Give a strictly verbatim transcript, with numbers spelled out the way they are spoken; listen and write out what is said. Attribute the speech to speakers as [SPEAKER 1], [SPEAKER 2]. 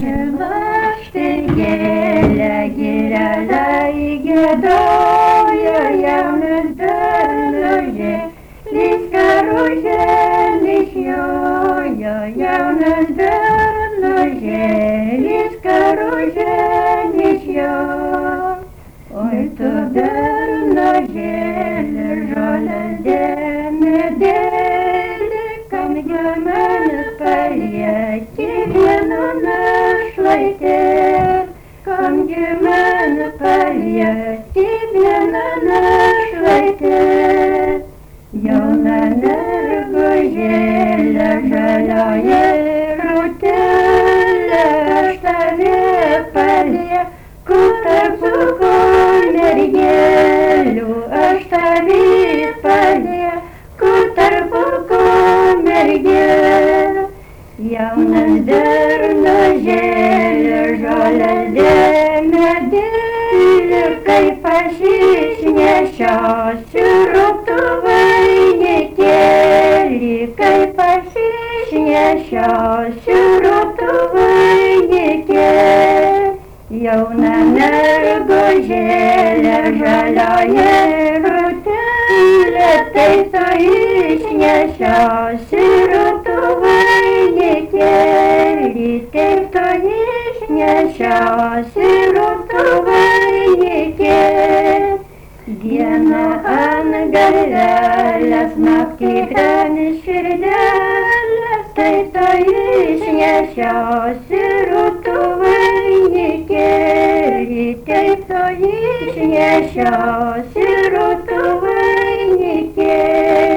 [SPEAKER 1] Lakštai gėlę girelę giedojo jaunas bernužėlis, karužėlis jojo, jaunas bernužėlis, karužėlis jojo. Oi tu bernužėli, žolės dėmedėli, kam gėmenis palieki vienu našlaitė, kam gėmenis palieki vienu našlaitė. Jauna mergužėlė, žalioji rūtelė, aš tave palieku tarp dzūkų mergelių, aš tave palieku tarp dzūkų mergelių. Jaunas bernužėli, žolės dėmedėli, kaip aš išnešiosiu rūgtų vainikėlį, kaip aš išnešiosiu rūgtų vainikėlį. Jauna mergužėlė, žalioji rūtelė, tai tu išnešiosi rūgtų vainikėlį, taip tu išnešiosi rūgtų vainikėlį. Dieną ant galvelės, naktį ant širdelės, tai tu išnešiosi rūgtų vainikėlį, taip tu išnešiosi rūgtų vainikėlį.